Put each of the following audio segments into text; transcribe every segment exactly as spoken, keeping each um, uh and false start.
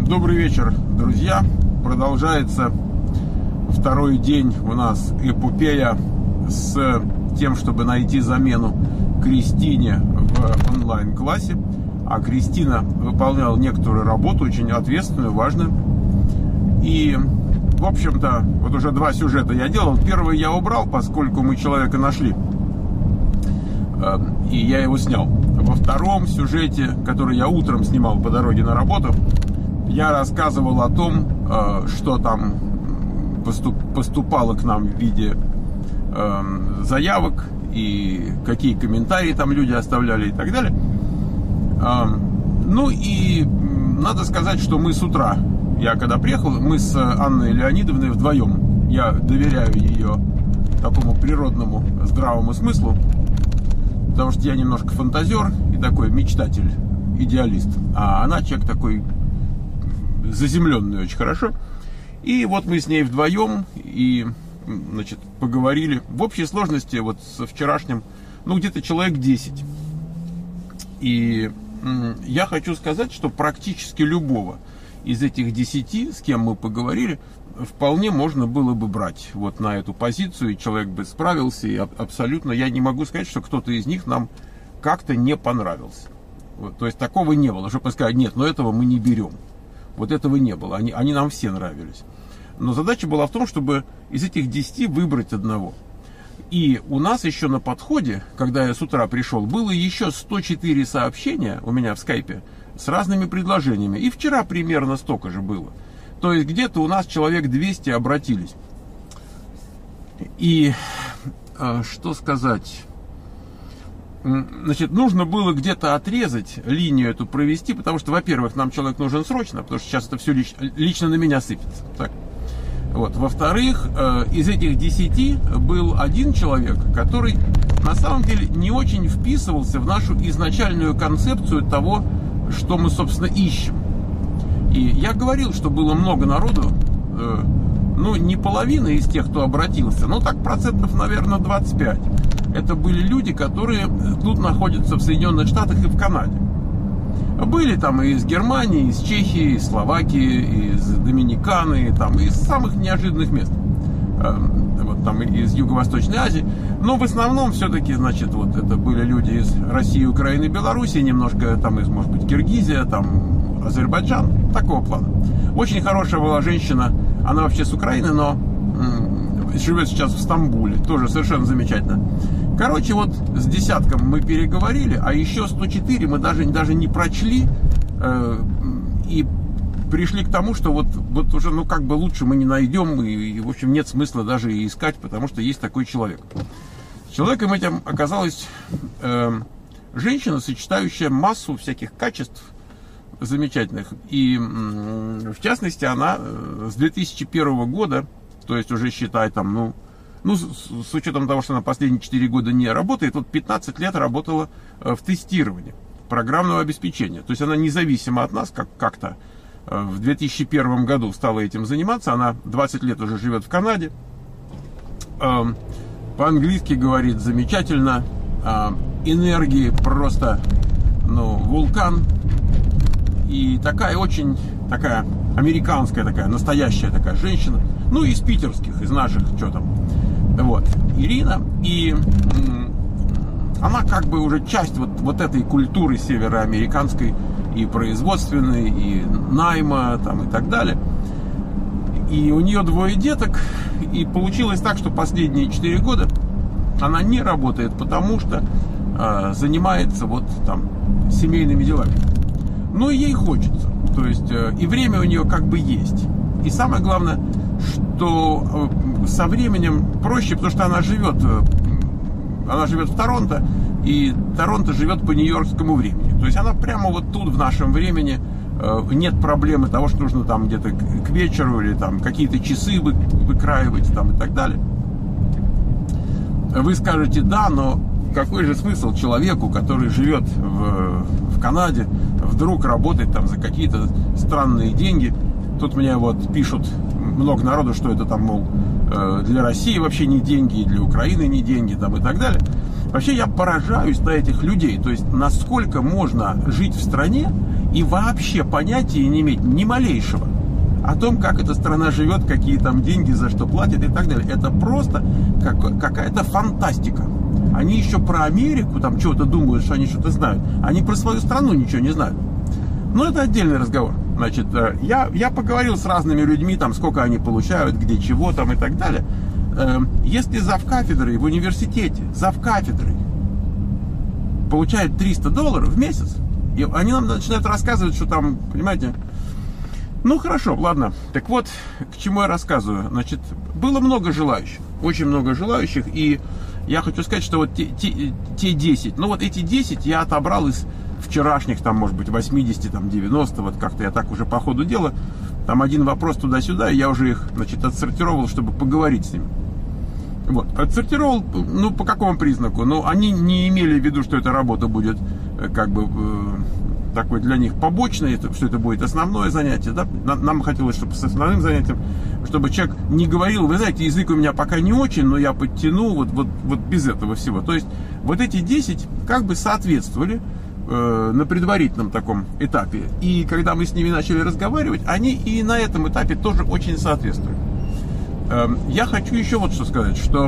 Добрый вечер, друзья. Продолжается второй день у нас эпопея с тем, чтобы найти замену Кристине в онлайн-классе. А Кристина выполняла некоторую работу, очень ответственную, важную. И, в общем-то, вот уже два сюжета я делал. Первый я убрал, поскольку мы человека нашли. И я его снял. Во втором сюжете, который я утром снимал по дороге на работу, я рассказывал о том, что там поступало к нам в виде заявок и какие комментарии там люди оставляли и так далее. Ну и надо сказать, что мы с утра, я когда приехал, мы с Анной Леонидовной вдвоем. Я доверяю ее такому природному здравому смыслу, потому что я немножко фантазер и такой мечтатель, идеалист. А она человек такой заземленный очень хорошо. И вот мы с ней вдвоем и, значит, поговорили. В общей сложности вот со вчерашним, ну, где-то человек десять. И я хочу сказать, что практически любого из этих десяти, с кем мы поговорили, вполне можно было бы брать вот на эту позицию, и человек бы справился, и абсолютно я не могу сказать, что кто-то из них нам как-то не понравился. Вот, то есть такого не было, чтобы сказать, нет, но этого мы не берем. Вот этого не было, они, они нам все нравились. Но задача была в том, чтобы из этих десяти выбрать одного. И у нас еще на подходе, когда я с утра пришел, было еще сто четыре сообщения у меня в скайпе с разными предложениями. И вчера примерно столько же было. То есть где-то у нас человек двести обратились. И э, что сказать? Значит, нужно было где-то отрезать, линию эту провести, потому что, во-первых, нам человек нужен срочно, потому что сейчас это все лич, лично на меня сыпется. Так. Вот. Во-вторых, э, из этих десяти был один человек, который на самом деле не очень вписывался в нашу изначальную концепцию того, что мы, собственно, ищем. И я говорил, что было много народу, э, ну, не половина из тех, кто обратился, но так процентов, наверное, двадцать пять. Это были люди, которые тут находятся в Соединенных Штатах и в Канаде. Были там и из Германии, из Чехии, из Словакии, из Доминиканы, там, из самых неожиданных мест. Э, вот там из Юго-Восточной Азии. Но в основном все-таки, значит, вот это были люди из России, Украины, Белоруссии, немножко там из, может быть, Киргизия, там Азербайджан, такого плана. Очень хорошая была женщина, она вообще с Украины, но м- живет сейчас в Стамбуле, тоже совершенно замечательно. Короче, вот с десятком мы переговорили, а еще сто четыре мы даже, даже не прочли э, и пришли к тому, что вот, вот уже, ну, как бы лучше мы не найдем, и, и, в общем, нет смысла даже и искать, потому что есть такой человек. Человеком этим оказалась э, женщина, сочетающая массу всяких качеств замечательных. И, э, в частности, она э, с две тысячи первого года, то есть уже, считай, там, ну, ну, с, с учетом того, что она последние четыре года не работает, вот пятнадцать лет работала э, в тестировании программного обеспечения. То есть она независимо от нас, как, как-то э, в две тысячи первом году стала этим заниматься. Она двадцать лет уже живет в Канаде. Э, по-английски говорит замечательно. Э, энергии просто, ну, вулкан. И такая очень, такая американская такая, настоящая такая женщина. Ну, из питерских, из наших, что там. Вот, Ирина. И м- она как бы уже часть вот, вот этой культуры североамериканской, и производственной, и найма, там, и так далее. И у нее двое деток. И получилось так, что последние четыре года она не работает, потому что э, занимается вот там семейными делами. Но ей хочется. То есть, э, и время у нее как бы есть. И самое главное, что со временем проще, потому что она живет, она живет в Торонто, и Торонто живет по нью-йоркскому времени. То есть она прямо вот тут в нашем времени, нет проблемы того, что нужно там где-то к вечеру или там какие-то часы вы, выкраивать там и так далее. Вы скажете, да, но какой же смысл человеку, который живет в, в Канаде, вдруг работать там за какие-то странные деньги? Тут мне вот пишут много народу, что это там, мол, для России вообще не деньги, и для Украины не деньги, там и так далее. Вообще я поражаюсь на этих людей. То есть насколько можно жить в стране и вообще понятия не иметь ни малейшего о том, как эта страна живет, какие там деньги, за что платят и так далее. Это просто как, какая-то фантастика. Они еще про Америку там чего-то думают, что они что-то знают. Они про свою страну ничего не знают. Но это отдельный разговор. Значит, я, я поговорил с разными людьми, там, сколько они получают, где чего там и так далее. Если завкафедрой в университете, завкафедрой получает триста долларов в месяц, и они нам начинают рассказывать, что там, понимаете, ну хорошо, ладно. Так вот, к чему я рассказываю. Значит, было много желающих, очень много желающих, и я хочу сказать, что вот те, те, те десять, ну вот эти десять я отобрал из вчерашних, там, может быть, восемьдесят, там, девяносто, вот как-то я так уже по ходу дела, там один вопрос туда-сюда, и я уже их, значит, отсортировал, чтобы поговорить с ними. Вот, отсортировал, ну, по какому признаку? Ну, они не имели в виду, что эта работа будет, как бы, такой для них побочной, что это будет основное занятие, да? Нам хотелось, чтобы с основным занятием, чтобы человек не говорил, вы знаете, язык у меня пока не очень, но я подтяну, вот, вот, вот без этого всего. То есть, вот эти десять как бы соответствовали э, на предварительном таком этапе. И когда мы с ними начали разговаривать, они и на этом этапе тоже очень соответствовали. Э, я хочу еще вот что сказать, что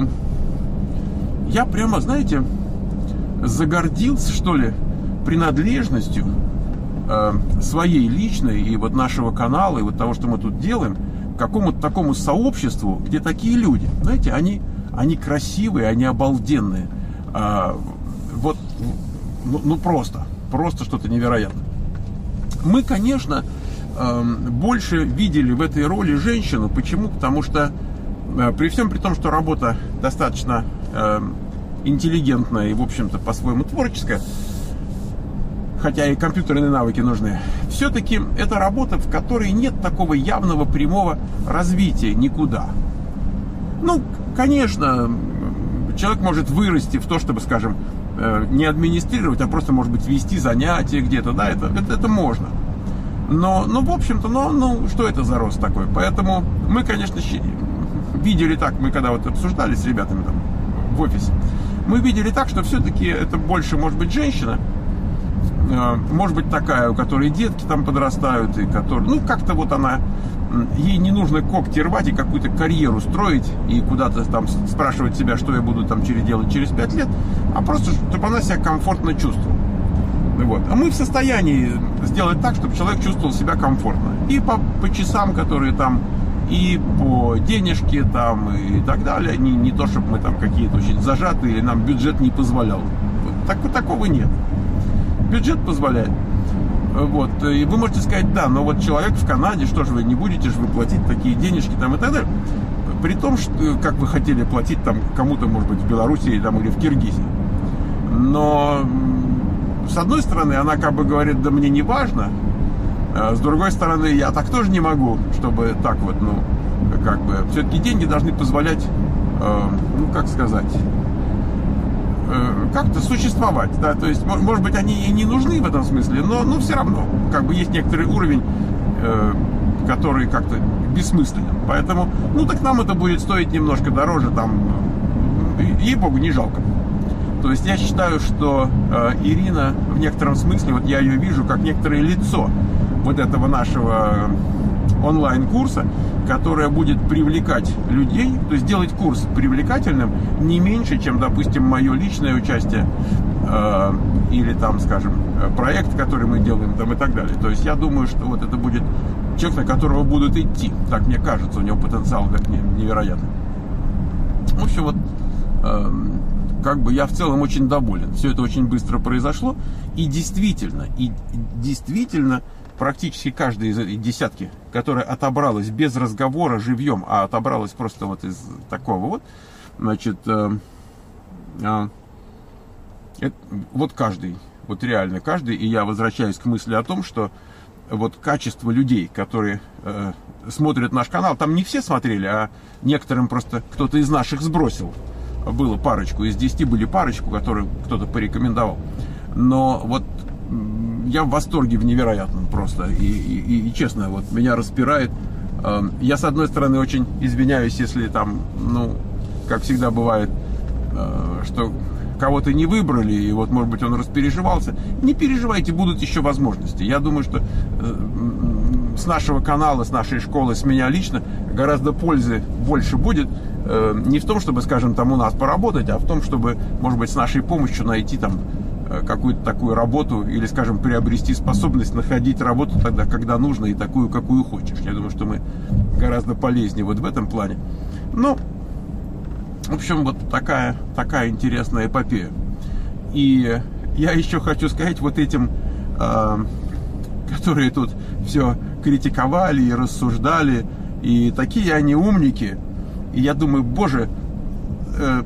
я прямо, знаете, загордился, что ли, принадлежностью э, своей личной и вот нашего канала, и вот того, что мы тут делаем, к какому-то такому сообществу, где такие люди, знаете, они, они красивые, они обалденные. Э, вот, ну, ну просто, просто что-то невероятное. Мы, конечно, э, больше видели в этой роли женщину. Почему? Потому что э, при всем при том, что работа достаточно э, интеллигентная и, в общем-то, по-своему творческая, хотя и компьютерные навыки нужны, все-таки это работа, в которой нет такого явного прямого развития никуда. Ну, конечно, человек может вырасти в то, чтобы, скажем, не администрировать, а просто, может быть, вести занятия где-то, да, это, это, это можно. Но, ну, в общем-то, ну, ну, что это за рост такой? Поэтому мы, конечно, видели так, мы когда вот обсуждали с ребятами там в офисе, мы видели так, что все-таки это больше, может быть, женщина, может быть, такая, у которой детки там подрастают, и которая, ну, как-то вот она, ей не нужно когти рвать и какую-то карьеру строить, и куда-то там спрашивать себя, что я буду там через делать через пять лет, а просто, чтобы она себя комфортно чувствовала. Вот. А мы в состоянии сделать так, чтобы человек чувствовал себя комфортно. И по, по часам, которые там, и по денежке там, и так далее. Не, не то, чтобы мы там какие-то очень зажатые, или нам бюджет не позволял. Так, такого нет. Бюджет позволяет. Вот. И вы можете сказать, да, но вот человек в Канаде, что же вы не будете же вы платить такие денежки там и так далее. При том, что, как вы хотели платить там кому-то, может быть, в Беларуси там, или в Киргизии. Но с одной стороны, она как бы говорит, да мне не важно. А с другой стороны, я так тоже не могу, чтобы так вот, ну, как бы, все-таки деньги должны позволять, э, ну, как сказать, как-то существовать, да, то есть, может быть, они и не нужны в этом смысле, но, но все равно, как бы, есть некоторый уровень, э, который как-то бессмысленен, поэтому, ну, так нам это будет стоить немножко дороже, там, ей-богу, не жалко. То есть, я считаю, что э, Ирина, в некотором смысле, вот я ее вижу как некоторое лицо вот этого нашего онлайн-курса, которая будет привлекать людей, то есть делать курс привлекательным не меньше, чем, допустим, мое личное участие э, или там, скажем, проект, который мы делаем там и так далее. То есть я думаю, что вот это будет человек, на которого будут идти. Так мне кажется, у него потенциал как невероятный. В общем, вот э, как бы я в целом очень доволен. Все это очень быстро произошло. И действительно, и действительно практически каждая из этой десятки, которая отобралась без разговора живьем, а отобралась просто вот из такого вот, значит, э, э, это, вот каждый, вот реально каждый, и я возвращаюсь к мысли о том, что вот качество людей, которые э, смотрят наш канал, там не все смотрели, а некоторым просто кто-то из наших сбросил, было парочку, из десяти были парочку, которые кто-то порекомендовал, но вот я в восторге в невероятном просто. И, и, и честно, вот меня распирает. Я, с одной стороны, очень извиняюсь, если там, ну, как всегда бывает, что кого-то не выбрали, и вот, может быть, он распереживался. Не переживайте, будут еще возможности. Я думаю, что с нашего канала, с нашей школы, с меня лично гораздо пользы больше будет. Не в том, чтобы, скажем, там у нас поработать, а в том, чтобы, может быть, с нашей помощью найти там какую-то такую работу или, скажем, приобрести способность находить работу тогда, когда нужно, и такую, какую хочешь. Я думаю, что мы гораздо полезнее вот в этом плане. Ну, в общем, вот такая, такая интересная эпопея. И я еще хочу сказать вот этим, э, которые тут все критиковали и рассуждали, и такие они умники. И я думаю, боже, э,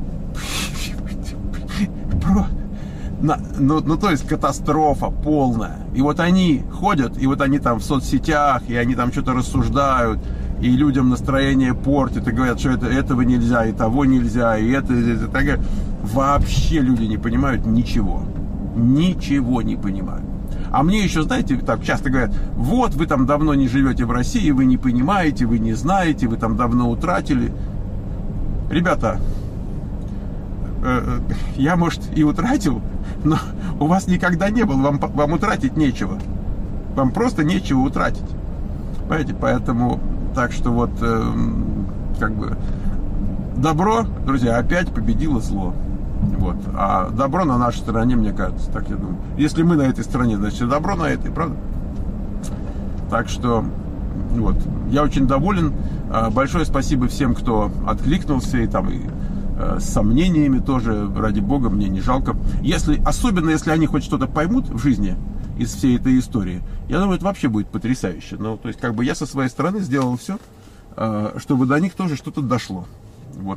про... На, ну, ну, то есть катастрофа полная. И вот они ходят, и вот они там в соцсетях, и они там что-то рассуждают, и людям настроение портят, и говорят, что это, этого нельзя, и того нельзя, и это, и это, и это. Вообще люди не понимают ничего. Ничего не понимают. А мне еще, знаете, так часто говорят, вот вы там давно не живете в России, вы не понимаете, вы не знаете, вы там давно утратили. Ребята, я, может, и утратил, но у вас никогда не было, вам, вам утратить нечего. Вам просто нечего утратить. Понимаете, поэтому, так что вот, э, как бы, добро, друзья, опять победило зло. Вот. А добро на нашей стороне, мне кажется, так я думаю. Если мы на этой стороне, значит, добро на этой, правда? Так что, вот, я очень доволен. Большое спасибо всем, кто откликнулся и там, и с сомнениями тоже, ради бога, мне не жалко. Если, особенно если они хоть что-то поймут в жизни из всей этой истории, я думаю, это вообще будет потрясающе. Ну, то есть, как бы я со своей стороны сделал все, чтобы до них тоже что-то дошло. Вот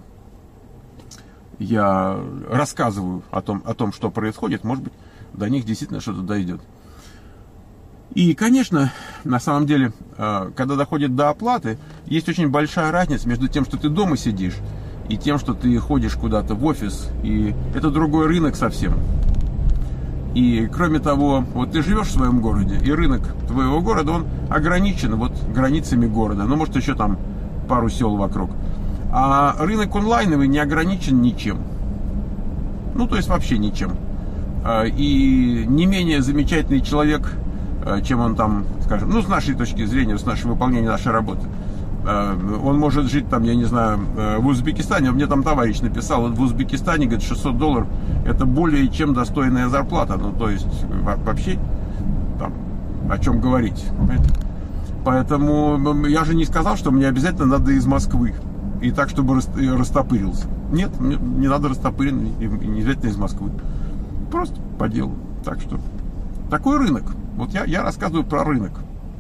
я рассказываю о том, о том, что происходит, может быть, до них действительно что-то дойдет. И, конечно, на самом деле, когда доходит до оплаты, есть очень большая разница между тем, что ты дома сидишь, и тем, что ты ходишь куда-то в офис, и это другой рынок совсем. И, кроме того, вот ты живешь в своем городе, и рынок твоего города, он ограничен вот границами города, ну, может, еще там пару сел вокруг. А рынок онлайновый не ограничен ничем. Ну, то есть вообще ничем. И не менее замечательный человек, чем он там, скажем, ну, с нашей точки зрения, с нашего выполнения нашей работы. Он может жить там, я не знаю, в Узбекистане. Мне там товарищ написал, вот в Узбекистане, говорит, шестьсот долларов это более чем достойная зарплата. Ну, то есть вообще там о чем говорить. Понимаете? Поэтому я же не сказал, что мне обязательно надо из Москвы. И так, чтобы растопырился. Нет, мне не надо растопырен, и не обязательно из Москвы. Просто по делу. Так что такой рынок. Вот я, я рассказываю про рынок.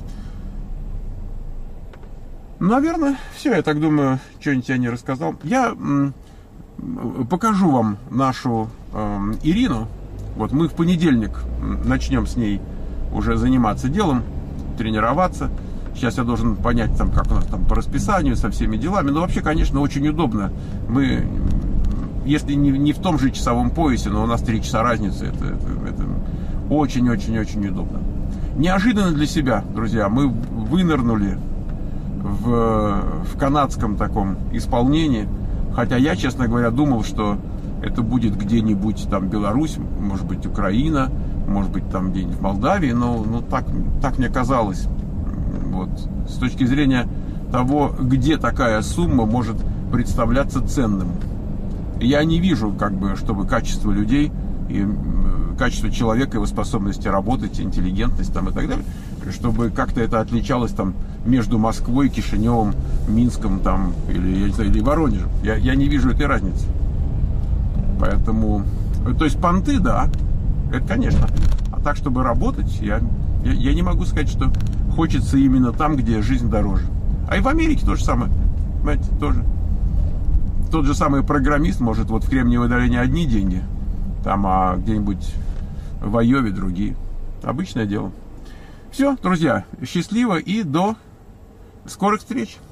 Наверное, все, я так думаю, что-нибудь я не рассказал. Я м, покажу вам нашу э, Ирину. Вот мы в понедельник начнем с ней уже заниматься делом, тренироваться. Сейчас я должен понять, там, как у нас там по расписанию, со всеми делами. Но вообще, конечно, очень удобно. Мы, если не, не в том же часовом поясе, но у нас три часа разницы, это очень-очень-очень удобно. Неожиданно для себя, друзья, мы вынырнули в, в канадском таком исполнении. Хотя я, честно говоря, думал, что это будет где-нибудь там Беларусь, может быть, Украина, может быть, там где-нибудь в Молдавии. Но, но так, так мне казалось. Вот. С точки зрения того, где такая сумма может представляться ценным. Я не вижу, как бы, чтобы качество людей и качество человека, его способности работать, интеллигентность там, и так далее, чтобы как-то это отличалось там между Москвой, Кишиневым, Минском там, или, я не знаю, или Воронежем. Я, я не вижу этой разницы. Поэтому, то есть понты, да, это конечно. А так, чтобы работать, я, я, я не могу сказать, что хочется именно там, где жизнь дороже. А и в Америке то же самое. Понимаете, тоже. Тот же самый программист может вот в Кремниевой долине одни деньги, там, а где-нибудь в Айове другие. Обычное дело. Все, друзья, счастливо и до скорых встреч.